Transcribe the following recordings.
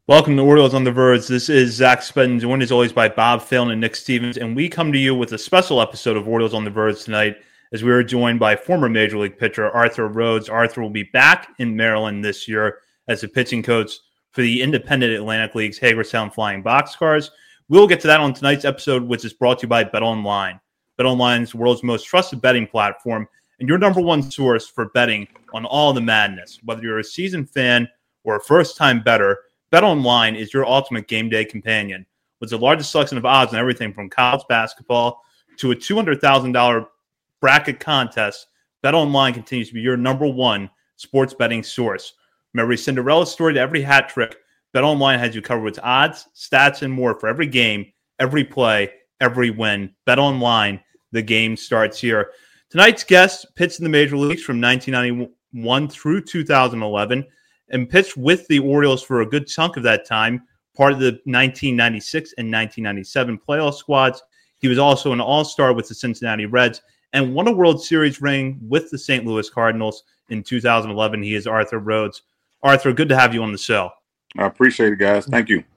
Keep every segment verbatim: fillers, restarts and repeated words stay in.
Welcome to Orioles on the Verge. This is Zach Spedden, joined as always by Bob Phelan and Nick Stevens, and we come to you with a special episode of Orioles on the Verge tonight as we are joined by former Major League pitcher Arthur Rhodes. Arthur will be back in Maryland this year as a pitching coach for the independent Atlantic League's Hagerstown Flying Boxcars. We'll get to that on tonight's episode, which is brought to you by BetOnline. BetOnline is the world's most trusted betting platform and your number one source for betting on all the madness. Whether you're a seasoned fan or a first-time bettor, BetOnline is your ultimate game day companion. With the largest selection of odds on everything from college basketball to a two hundred thousand dollars bracket contest, BetOnline continues to be your number one sports betting source. From every Cinderella story to every hat trick, BetOnline has you covered with odds, stats, and more for every game, every play, every win. BetOnline, the game starts here. Tonight's guest pitched in the major leagues from nineteen ninety-one through two thousand eleven. And pitched with the Orioles for a good chunk of that time, part of the nineteen ninety-six and nineteen ninety-seven playoff squads. He was also an all-star with the Cincinnati Reds and won a World Series ring with the Saint Louis Cardinals in two thousand eleven. He is Arthur Rhodes. Arthur, good to have you on the show. I appreciate it, guys. Thank you.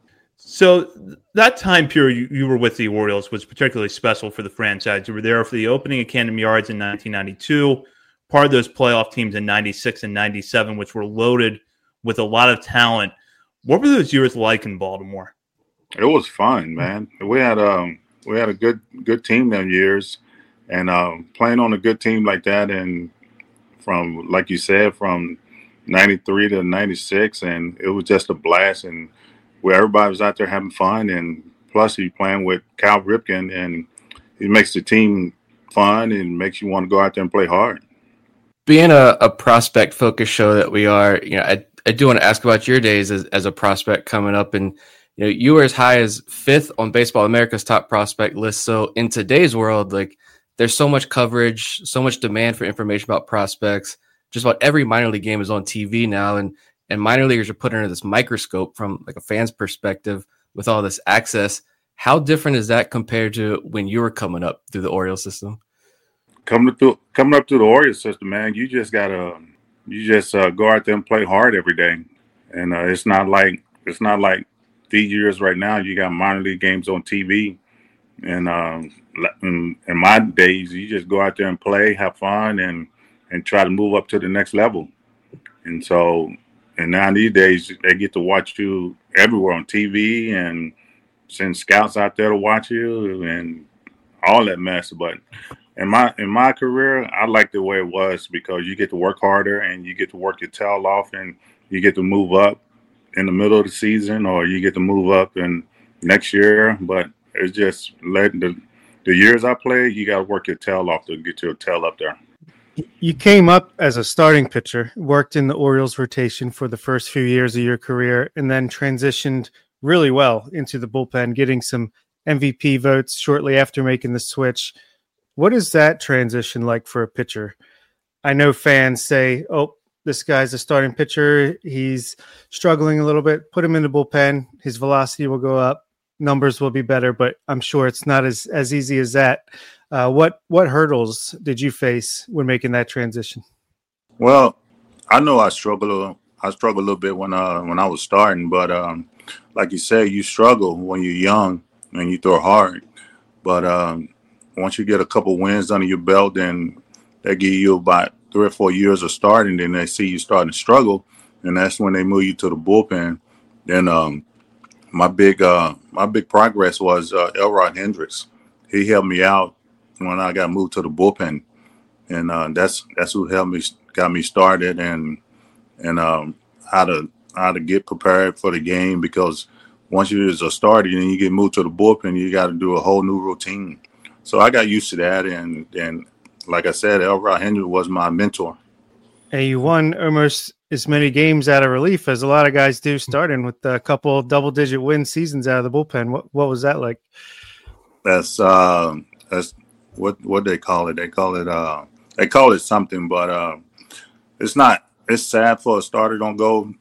So that time period you, you were with the Orioles was particularly special for the franchise. You were there for the opening of Camden Yards in nineteen ninety-two, part of those playoff teams in ninety-six and ninety-seven, which were loaded with a lot of talent. What were those years like in Baltimore? It was fun, man. We had a we had a good good team them years, and um, playing on a good team like that, and from like you said, from ninety-three to ninety-six, and it was just a blast. And where everybody was out there having fun, and plus he playing with Cal Ripken, and it makes the team fun and makes you want to go out there and play hard. Being a, a prospect-focused show that we are, you know, I, I do want to ask about your days as, as a prospect coming up. And, you know, you were as high as fifth on Baseball America's top prospect list. So in today's world, like, there's so much coverage, so much demand for information about prospects. Just about every minor league game is on T V now. And, and minor leaguers are put under this microscope from, like, a fan's perspective with all this access. How different is that compared to when you were coming up through the Orioles system? Coming through, coming up through the Orioles system, man, you just gotta, you just uh, go out there and play hard every day, and uh, it's not like it's not like these years right now. You got minor league games on T V, and um, in, in my days, you just go out there and play, have fun, and and try to move up to the next level. And so, and now these days, they get to watch you everywhere on T V and send scouts out there to watch you and all that mess, but. In my in my career, I like the way it was because you get to work harder and you get to work your tail off and you get to move up in the middle of the season or you get to move up in next year. But it's just letting the the years I played, you got to work your tail off to get your tail up there. You came up as a starting pitcher, worked in the Orioles rotation for the first few years of your career, and then transitioned really well into the bullpen, getting some M V P votes shortly after making the switch. What is that transition like for a pitcher? I know fans say, oh, this guy's a starting pitcher. He's struggling a little bit. Put him in the bullpen. His velocity will go up. Numbers will be better, but I'm sure it's not as, as easy as that. Uh, what what hurdles did you face when making that transition? Well, I know I struggled. I struggled a little bit when uh, when I was starting, but um, like you said, you struggle when you're young and you throw hard. But um, once you get a couple wins under your belt, then they give you about three or four years of starting. Then they see you starting to struggle, and that's when they move you to the bullpen. Then um, my big uh, my big progress was uh, Elrod Hendricks. He helped me out when I got moved to the bullpen, and uh, that's that's who helped me, got me started, and and um, how to how to get prepared for the game. Because once you're a starter and you get moved to the bullpen, you got to do a whole new routine. So I got used to that, and, and like I said, Elrod Hendricks was my mentor. And you won almost as many games out of relief as a lot of guys do, starting with a couple double-digit win seasons out of the bullpen. What what was that like? That's uh, that's what what they call it. They call it uh, they call it something, but uh, it's not. It's sad for a starter don't go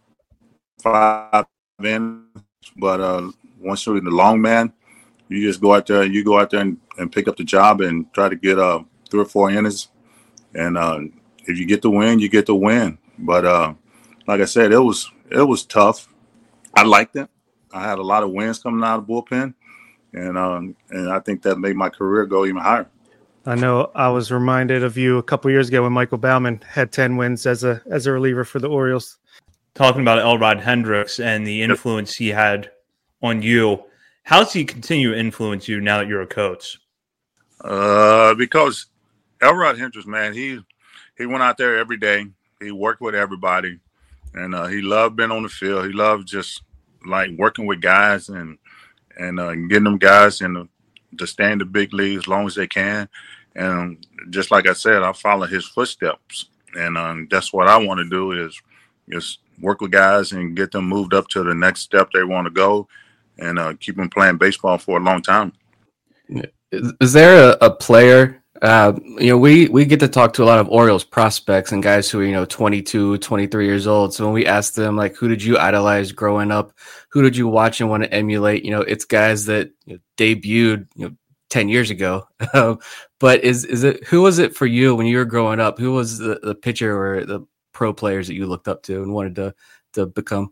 five innings, but uh, once you're in the long man, you just go out there. You go out there and, and pick up the job and try to get uh three or four innings. And uh, if you get the win, you get the win. But uh, like I said, it was it was tough. I liked it. I had a lot of wins coming out of the bullpen, and um, and I think that made my career go even higher. I know I was reminded of you a couple years ago when Michael Baumann had ten wins as a as a reliever for the Orioles. Talking about Elrod Hendricks and the influence he had on you, how does he continue to influence you now that you're a coach? Uh, because Elrod Hendricks, man, he he went out there every day. He worked with everybody, and uh, he loved being on the field. He loved just like working with guys and and uh, getting them guys in the, to stay in the big league as long as they can. And just like I said, I follow his footsteps, and um, that's what I want to do is just work with guys and get them moved up to the next step they want to go, and uh, keep them playing baseball for a long time. Is, is there a, a player? Uh, you know, we, we get to talk to a lot of Orioles prospects and guys who are, you know, twenty-two, twenty-three years old. So when we ask them, like, who did you idolize growing up? Who did you watch and want to emulate? You know, it's guys that you know, debuted, you know, ten years ago. But is is it who was it for you when you were growing up? Who was the, the pitcher or the pro players that you looked up to and wanted to to become?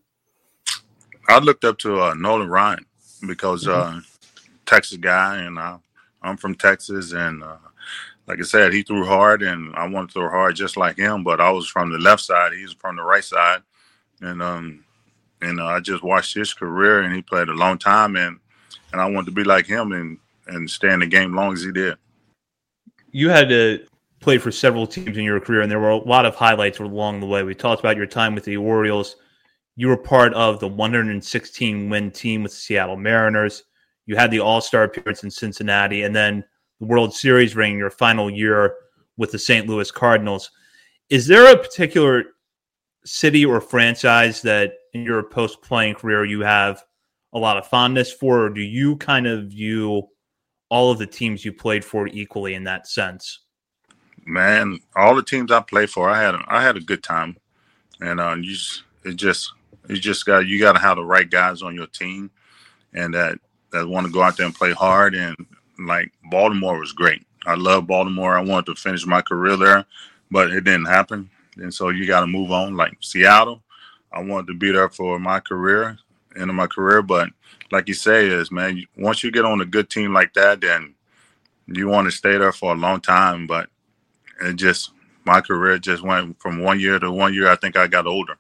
I looked up to uh, Nolan Ryan because mm-hmm. uh, Texas guy, and uh, I'm from Texas, and uh, like I said, he threw hard, and I wanted to throw hard just like him. But I was from the left side; he was from the right side, and um, and uh, I just watched his career, and he played a long time, and and I wanted to be like him and and stay in the game long as he did. You had to play for several teams in your career, and there were a lot of highlights along the way. We talked about your time with the Orioles. You were part of the one hundred sixteen win team with the Seattle Mariners. You had the All-Star appearance in Cincinnati, and then the World Series ring your final year with the Saint Louis Cardinals. Is there a particular city or franchise that in your post-playing career you have a lot of fondness for, or do you kind of view all of the teams you played for equally in that sense? Man, all the teams I played for, I had a, I had a good time, and uh, you just, it just you just got you got to have the right guys on your team, and that that want to go out there and play hard. And like Baltimore was great. I love Baltimore. I wanted to finish my career there, but it didn't happen, and so you got to move on. Like Seattle, I wanted to be there for my career, end of my career, but like you say, is man, once you get on a good team like that, then you want to stay there for a long time. But it just, my career just went from one year to one year. I think I got older.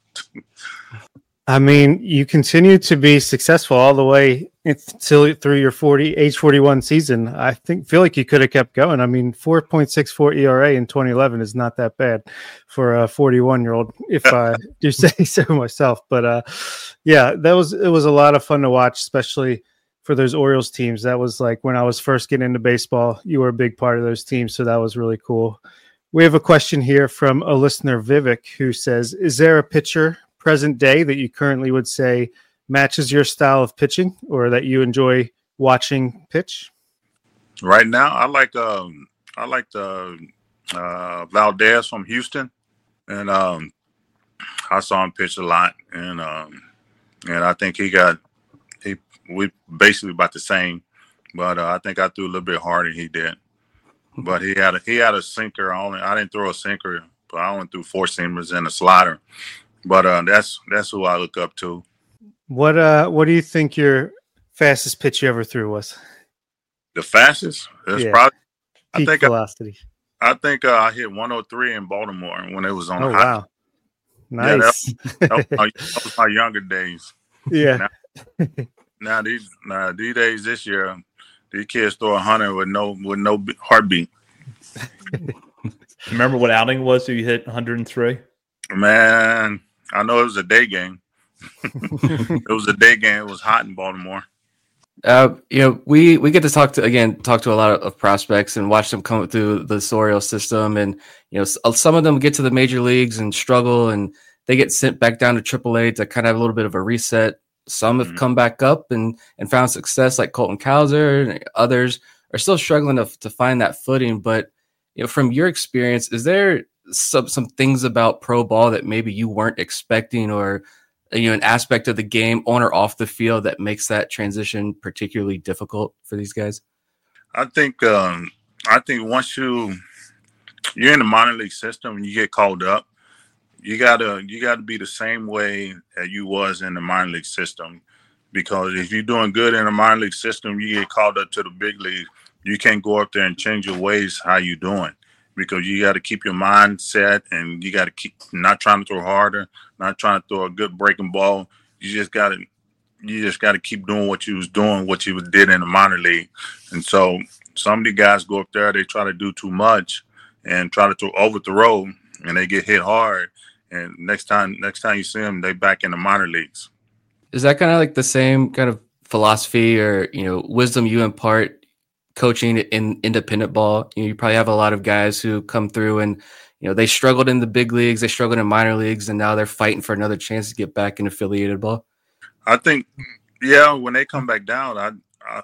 I mean, you continued to be successful all the way until through your forty age forty-one season. I think feel like you could have kept going. I mean, four point six four E R A in twenty eleven is not that bad for a forty-one year old, if I do say so myself. But uh, yeah, that was it was a lot of fun to watch, especially for those Orioles teams. That was like when I was first getting into baseball. You were a big part of those teams, so that was really cool. We have a question here from a listener, Vivek, who says, "Is there a pitcher present day that you currently would say matches your style of pitching or that you enjoy watching pitch?" Right now, I like um, I like the uh, Valdez from Houston, and um, I saw him pitch a lot, and um, and I think he got he we basically about the same, but uh, I think I threw a little bit harder than he did. But he had a he had a sinker. I only I didn't throw a sinker, but I only threw four seamers and a slider. But uh, that's that's who I look up to. What uh what do you think your fastest pitch you ever threw was? The fastest? It's yeah. probably Peak I think velocity. I, I think uh, I hit one oh three in Baltimore when it was on oh, the high. Wow. Nice. Yeah, that, that, was my, that was my younger days. Yeah. Now, now these now these days this year, these kids throw a hundred with no with no heartbeat. Remember what outing it was that you hit one hundred three? Man, I know it was a day game. It was a day game. It was hot in Baltimore. Uh, you know, we, we get to talk to again talk to a lot of, of prospects and watch them come through the Orioles system, and you know, some of them get to the major leagues and struggle, and they get sent back down to triple A to kind of have a little bit of a reset. Some have mm-hmm. come back up and and found success, like Colton Cowser, and others are still struggling to to find that footing. But you know, from your experience, is there some some things about pro ball that maybe you weren't expecting, or you know, an aspect of the game on or off the field that makes that transition particularly difficult for these guys? I think um, I think once you you're in the minor league system and you get called up, you gotta you gotta be the same way that you was in the minor league system. because if you're doing good in a minor league system, you get called up to the big league. You can't go up there and change your ways how you doing, because you got to keep your mind set, and you got to keep not trying to throw harder, not trying to throw a good breaking ball. You just got to you just got to keep doing what you was doing, what you did in the minor league. And so some of the guys go up there, they try to do too much and try to throw over the road, and they get hit hard. And next time, next time you see them, they back in the minor leagues. Is that kind of like the same kind of philosophy or, you know, wisdom you impart coaching in independent ball? You know, you probably have a lot of guys who come through and, you know, they struggled in the big leagues, they struggled in minor leagues, and now they're fighting for another chance to get back in affiliated ball. I think, yeah, when they come back down, I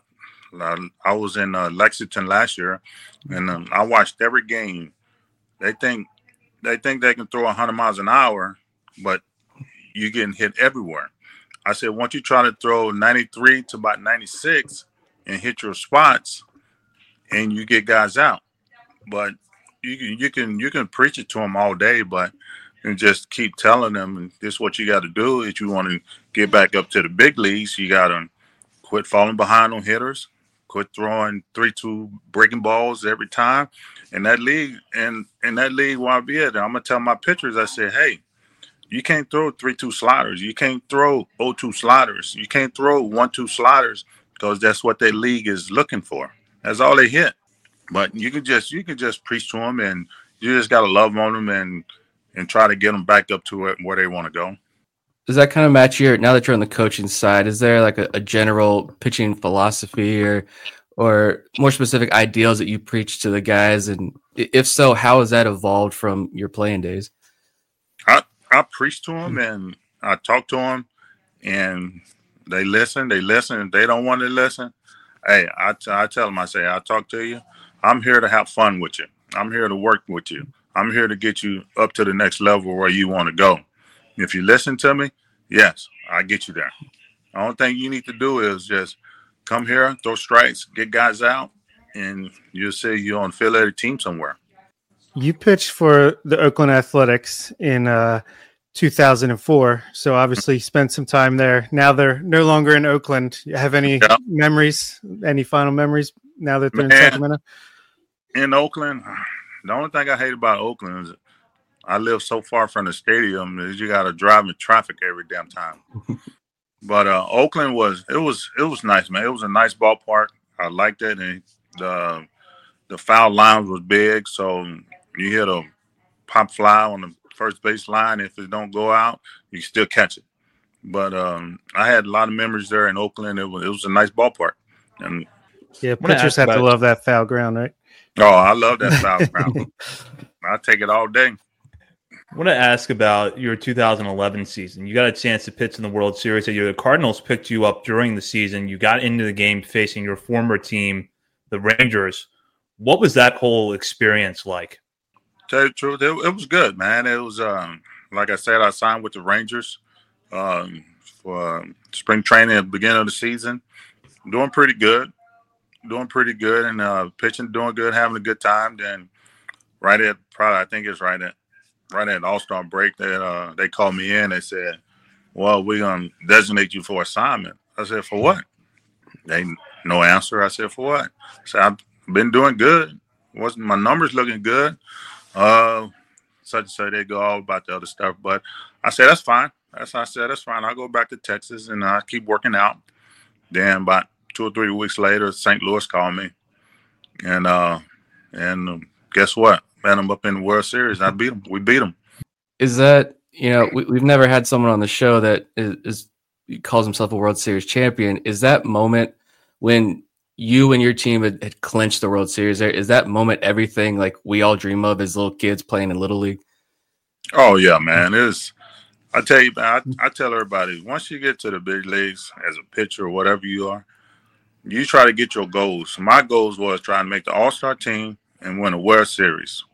I, I was in uh, Lexington last year, and um, I watched every game. They think they think they can throw one hundred miles an hour, but you're getting hit everywhere. I said, once you try to throw ninety-three to about ninety-six and hit your spots, and you get guys out. But you can you can you can preach it to them all day, but you just keep telling them, and this is what you got to do if you want to get back up to the big leagues. You got to quit falling behind on hitters, quit throwing three two breaking balls every time. In that league, and in that league where I be at, I'm gonna tell my pitchers, I said, hey, you can't throw three two sliders. You can't throw oh two sliders. You can't throw one two sliders, because that's what that league is looking for. That's all they hit. But you can just you can just preach to them, and you just gotta love on them and and try to get them back up to it where they want to go. Does that kind of match your, now that you're on the coaching side, is there like a, a general pitching philosophy or or more specific ideals that you preach to the guys? And if so, how has that evolved from your playing days? I, I preach to them and I talk to them, and they listen. They listen. If they don't want to listen, hey, I, t- I tell them, I say, I talk to you. I'm here to have fun with you. I'm here to work with you. I'm here to get you up to the next level where you want to go. If you listen to me, yes, I get you there. The only thing you need to do is just come here, throw strikes, get guys out, and you'll see you're on affiliated team somewhere. You pitched for the Oakland Athletics in uh, two thousand four, so obviously spent some time there. Now they're no longer in Oakland. You have any yeah. memories, any final memories now that they're Man, in Sacramento? In Oakland, the only thing I hate about Oakland is I live so far from the stadium that you got to drive in traffic every damn time. But uh, Oakland was it was it was nice, man. It was a nice ballpark. I liked it, and the the foul line was big, so you hit a pop fly on the first base line. If it don't go out, you can still catch it. But um, I had a lot of memories there in Oakland. It was it was a nice ballpark. And yeah, pitchers have to love that foul ground, right? Oh, I love that foul ground. I take it all day. I want to ask about your two thousand eleven season. You got a chance to pitch in the World Series. The Cardinals picked you up during the season. You got into the game facing your former team, the Rangers. What was that whole experience like? To tell you the truth, it, it was good, man. It was, um, like I said, I signed with the Rangers um, for um, spring training at the beginning of the season. Doing pretty good. Doing pretty good and uh, pitching, doing good, having a good time. Then right at probably, I think it's right at right at All-Star break that uh, they called me in. They said, well, we're going to designate you for assignment. I said, for what? They no answer. I said, for what? I said, I've been doing good. Wasn't my numbers looking good? Uh, such and such, they go all about the other stuff. But I said, that's fine. That's I said, that's fine. I'll go back to Texas and I keep working out. Then about two or three weeks later, Saint Louis called me. And uh, and um, guess what? Man, I'm up in the World Series. I beat them. We beat them. Is that, you know, we, we've never had someone on the show that is, is calls himself a World Series champion. Is that moment when you and your team had, had clinched the World Series there, is that moment everything like we all dream of as little kids playing in Little League? Oh, yeah, man. It's, I tell you, man, I, I tell everybody, once you get to the big leagues as a pitcher or whatever you are, you try to get your goals. My goals was trying to make the All-Star team and win a World Series.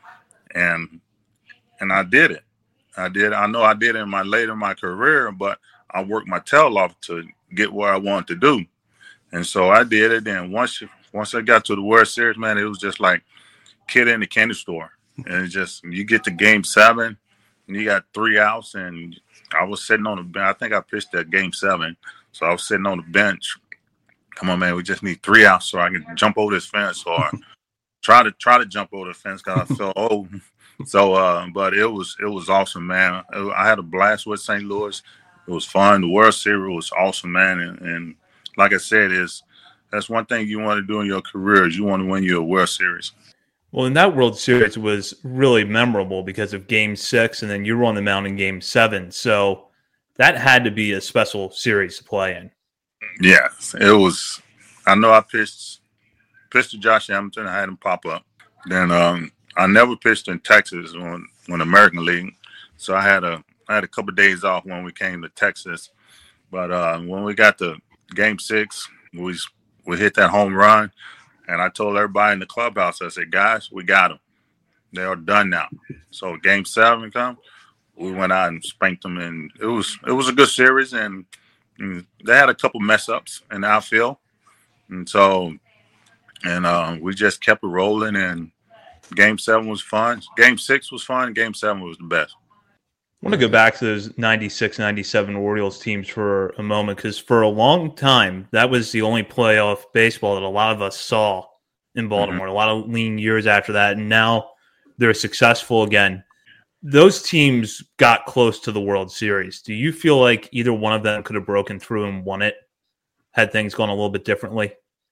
And and I did it. I did. I know I did it in my later in my career, but I worked my tail off to get where I wanted to do. And so I did it. And once once I got to the World Series, man, it was just like kid in the candy store. And it's just you get to game seven, and you got three outs, and I was sitting on the bench. I think I pitched at game seven. So I was sitting on the bench. Come on, man, we just need three outs so I can jump over this fence or try to try to jump over the fence because I felt old. So, uh, but it was it was awesome, man. I had a blast with Saint Louis. It was fun. The World Series was awesome, man. And, and like I said, is that's one thing you want to do in your career is you want to win your World Series. Well, and that World Series was really memorable because of Game Six, and then you were on the mound in Game Seven. So that had to be a special series to play in. Yeah, it was. I know I pitched pitched to Josh Hamilton. I had him pop up. Then um, I never pitched in Texas when when American League, so I had a I had a couple of days off when we came to Texas. But uh, when we got to Game Six, we we hit that home run, and I told everybody in the clubhouse, I said, "Guys, we got them. They are done now." So Game Seven come, we went out and spanked them, and it was it was a good series and. And they had a couple mess ups in the outfield, and so, and uh, we just kept it rolling. And Game Seven was fun. Game Six was fun. Game Seven was the best. I want to go back to those ninety-six ninety-seven Orioles teams for a moment because for a long time that was the only playoff baseball that a lot of us saw in Baltimore. Mm-hmm. A lot of lean years after that, and now they're successful again. Those teams got close to the World Series. Do you feel like either one of them could have broken through and won it had things gone a little bit differently?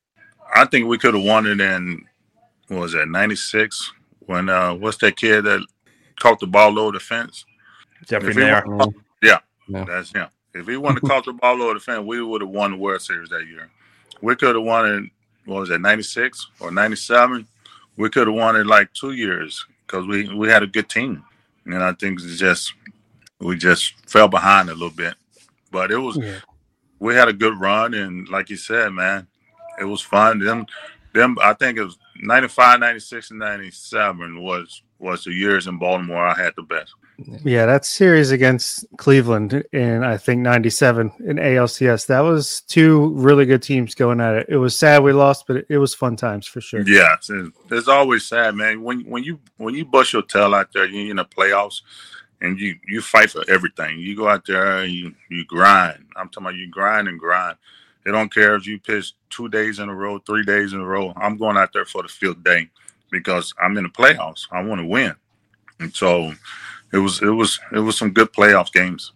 I think we could have won it in, what was that, ninety-six? When, uh, what's that kid that caught the ball over the fence? Jeffrey Nair. Won, yeah, yeah, that's him. If he wanted to caught the ball over the fence, we would have won the World Series that year. We could have won it, what was that, ninety-six or ninety-seven? We could have won it like two years because we, we had a good team. And I think it's just we just fell behind a little bit, but it was yeah. we had a good run, and like you said, man, it was fun. Them, them, I think it was ninety-five, ninety-six, and ninety-seven was was the years in Baltimore I had the best. Yeah, that series against Cleveland in I think ninety-seven in A L C S, that was two really good teams going at it. It was sad we lost, but it, it was fun times for sure. Yeah, it's, it's always sad, man. When when you when you bust your tail out there, you're in the playoffs, and you you fight for everything. You go out there and you you grind. I'm talking about you grind and grind. They don't care if you pitch two days in a row, three days in a row. I'm going out there for the field day because I'm in the playoffs. I want to win, and so. It was it was it was some good playoff games.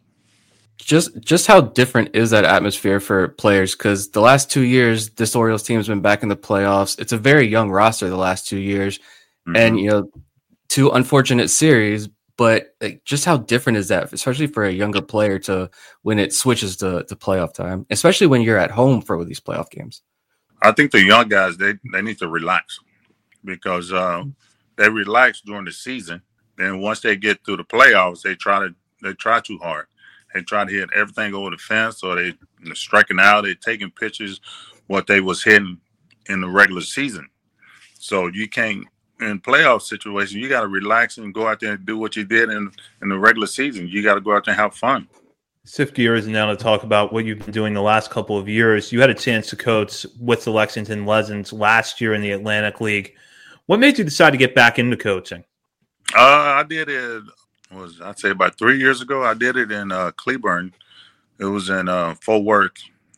Just just how different is that atmosphere for players? Because the last two years, this Orioles team has been back in the playoffs. It's a very young roster the last two years, mm-hmm. and you know, two unfortunate series. But like, just how different is that, especially for a younger player to when it switches to, to playoff time, especially when you're at home for these playoff games? I think the young guys they they need to relax because uh, they relax during the season. Then once they get through the playoffs, they try to they try too hard. They try to hit everything over the fence, or they they're striking out. They're taking pitches what they was hitting in the regular season. So you can't in playoff situations. You got to relax and go out there and do what you did in in the regular season. You got to go out there and have fun. Shift gears now to talk about what you've been doing the last couple of years. You had a chance to coach with the Lexington Legends last year in the Atlantic League. What made you decide to get back into coaching? Uh, I did it, was I'd say about three years ago. I did it in uh, Cleburne. It was in uh, Fort Worth.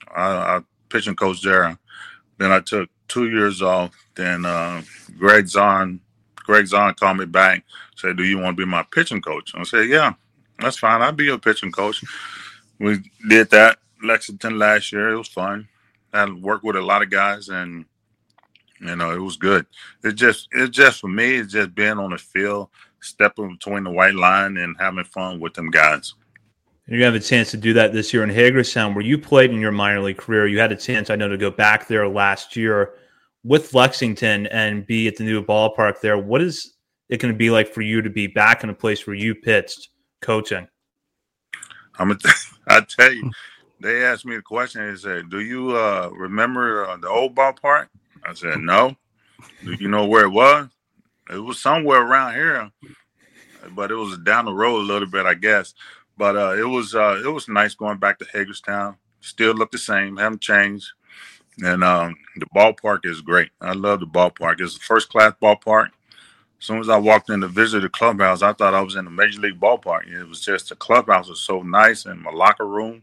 I, I pitched and coached there. Then I took two years off. Then uh, Greg Zahn, Greg Zahn called me back, said, "Do you want to be my pitching coach?" I said, "Yeah, that's fine. I'll be your pitching coach." We did that Lexington last year. It was fun. I worked with a lot of guys, and you know, it was good. It just, it just for me, it's just being on the field, stepping between the white line and having fun with them guys. You're going to have a chance to do that this year in Hagerstown, where you played in your minor league career. You had a chance, I know, to go back there last year with Lexington and be at the new ballpark there. What is it going to be like for you to be back in a place where you pitched coaching? I'm gonna, I tell you, they asked me the question. They said, "Do you uh, remember uh, the old ballpark?" I said, "No." "Do you know where it was?" "It was somewhere around here, but it was down the road a little bit, I guess." But uh, it was uh, it was nice going back to Hagerstown. Still look the same, haven't changed. And um, the ballpark is great. I love the ballpark. It's a first class ballpark. As soon as I walked in to visit the clubhouse, I thought I was in the major league ballpark. It was just the clubhouse was so nice, and my locker room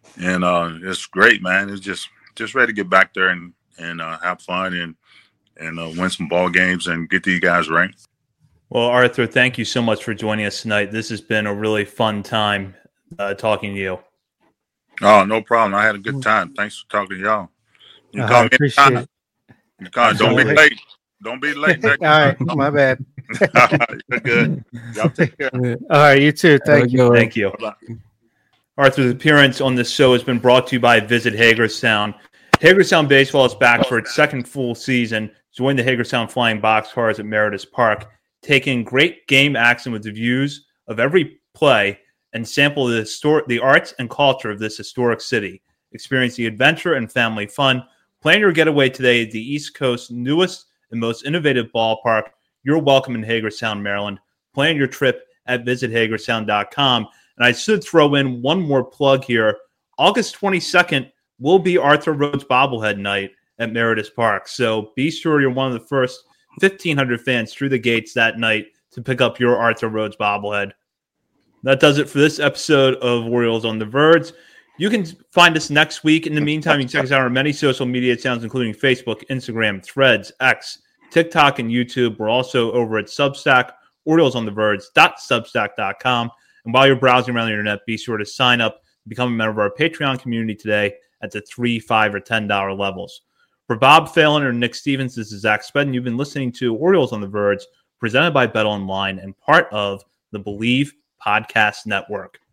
and uh, it's great, man. It's just just ready to get back there and and uh, have fun and and uh, win some ball games and get these guys ranked. Well, Arthur, thank you so much for joining us tonight. This has been a really fun time uh, talking to you. Oh, no problem. I had a good time. Thanks for talking to y'all. You Uh, call I me appreciate anytime. it. You call, don't be late. Don't be late. All right, my bad. You're good. Y'all take care. All right, you too. Thank you. Thank you. Bye-bye. Arthur's appearance on this show has been brought to you by Visit Hagerstown. Hagerstown Baseball is back for its second full season. Join the Hagerstown Flying Boxcars at Meritus Park. Take in great game action with the views of every play and sample the histor- the arts and culture of this historic city. Experience the adventure and family fun. Plan your getaway today at the East Coast's newest and most innovative ballpark. You're welcome in Hagerstown, Maryland. Plan your trip at visit hagerstown dot com. And I should throw in one more plug here. August twenty-second will be Arthur Rhodes bobblehead night at Meritus Park. So be sure you're one of the first fifteen hundred fans through the gates that night to pick up your Arthur Rhodes bobblehead. That does it for this episode of Orioles on the Verge. You can find us next week. In the meantime, you can check us out on many social media channels, including Facebook, Instagram, Threads, X, TikTok, and YouTube. We're also over at Substack, orioles on the verge dot substack dot com. And while you're browsing around the internet, be sure to sign up and become a member of our Patreon community today at the three, five, or ten dollar levels. For Bob Phelan or Nick Stevens, this is Zach Spedden. You've been listening to Orioles on the Verge, presented by BetOnline and part of the Believe Podcast Network.